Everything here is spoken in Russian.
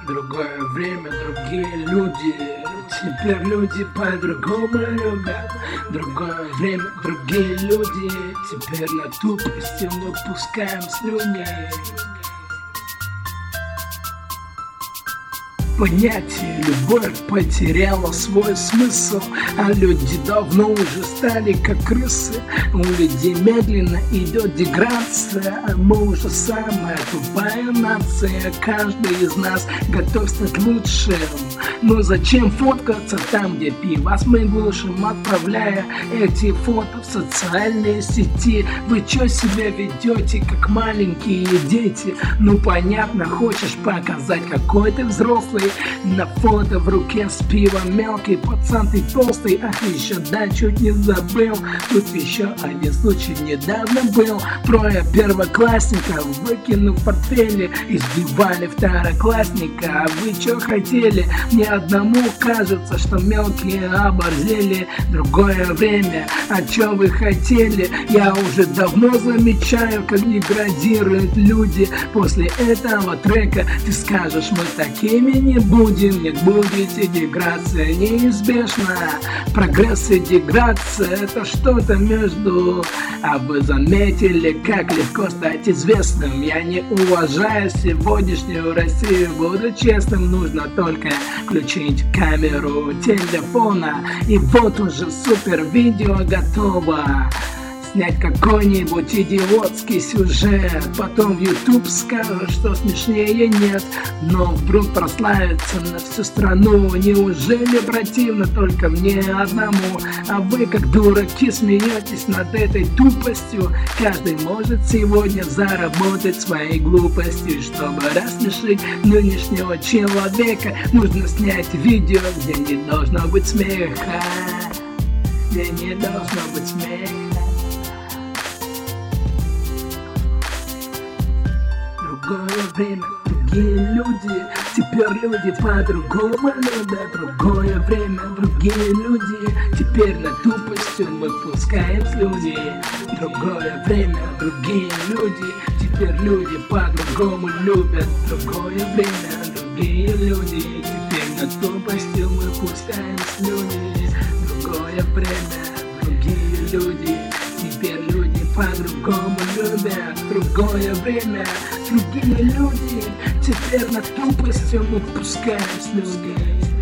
Другое время, другие люди. Теперь люди по-другому любят. Другое время, другие люди. Теперь на тупости мы пускаем слюни. Понятие «любовь» потеряло свой смысл, а люди давно уже стали как крысы. У людей медленно идет деградация, а мы уже самая тупая нация. Каждый из нас готов стать лучшим. Но зачем фоткаться там, где пивас мы глушим, отправляя эти фото в социальные сети? Вы чё себя ведете, как маленькие дети? Ну понятно, хочешь показать, какой ты взрослый. На фото в руке с пивом мелкий пацан, ты толстый, ах еще да, чуть не забыл. Тут еще один случай недавно был. Трое первоклассников, выкинув портфели, избивали второклассника. А вы чё хотели? Мне одному кажется, что мелкие оборзели. Другое время, а чё вы хотели? Я уже давно замечаю, как деградируют люди. После этого трека ты скажешь, мы такими не будем, не будете, деградация неизбежна. Прогресс и деградация — это что-то между. А вы заметили, как легко стать известным? Я не уважаю сегодняшнюю Россию, буду честным, нужно только включить камеру телефона, и вот уже супер видео готово. Снять какой-нибудь идиотский сюжет, потом в YouTube скажут, что смешнее нет, но вдруг прославится на всю страну. Неужели противно только мне одному? А вы как дураки смеетесь над этой тупостью. Каждый может сегодня заработать своей глупостью. Чтобы рассмешить нынешнего человека, нужно снять видео, где не должно быть смеха. Где не должно быть смеха. Другое время, другие люди. Теперь люди по-другому любят. Другое время, другие люди. Теперь на тупостью мы пускаем слюни. Другое время, другие люди. Теперь люди по-другому любят. Другое время, другие люди. Теперь на тупостью мы пускаем слюни. Другое время, другие люди. Теперь люди по-другому любят. Другое время, другие люди. Теперь на тупостью мы пускаем слюни.